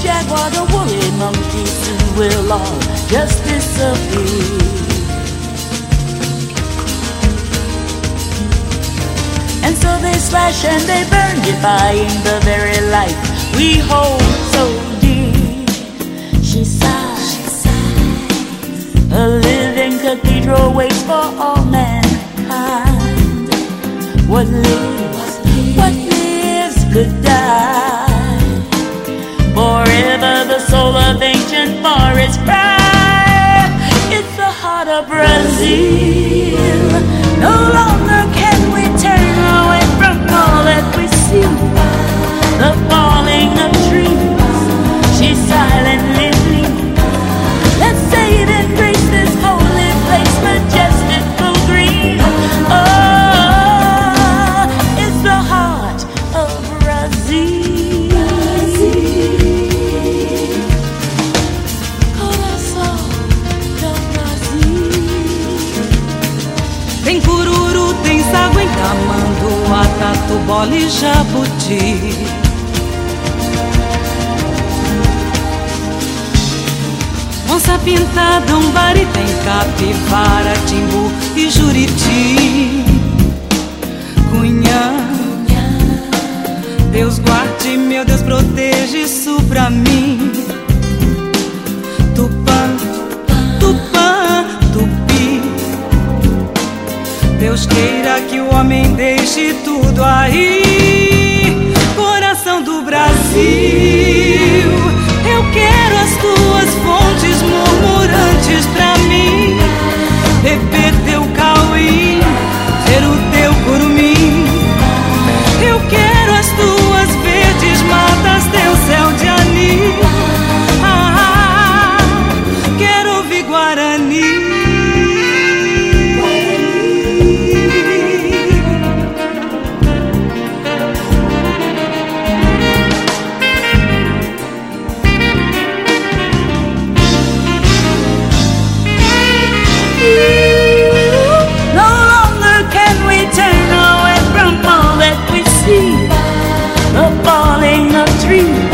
jaguar, the woolly monkey soon will all just disappear. And so they slash and they burn, defying the very life we hold so dear. She sighs, a living cathedral waits for all mankind. What lives could die. Forever the soul of ancient forest cry. It's the heart of Brazil. No longer can we turn away from all that we see. The falling of trees, she silently leaves. Let's save and grace this holy place, majestical green. Oh, it's the heart of Brazil. Tem cururu, tem sago em tamanduá, tatu, bola e jabuti. Onça pintada, umbari, tem capivara, timbu e juriti. Cunhã, Deus guarde, meu Deus proteja isso pra mim. Tupã, tupã, tupi. Deus queira que o homem deixe tudo aí. Coração do Brasil, eu quero as tuas fontes murmurantes pra mim. Beber teu cauim, ser o teu curumim. Eu quero as tuas verdes matas, teu céu de anil. Quero ouvir Guarani. The falling of trees,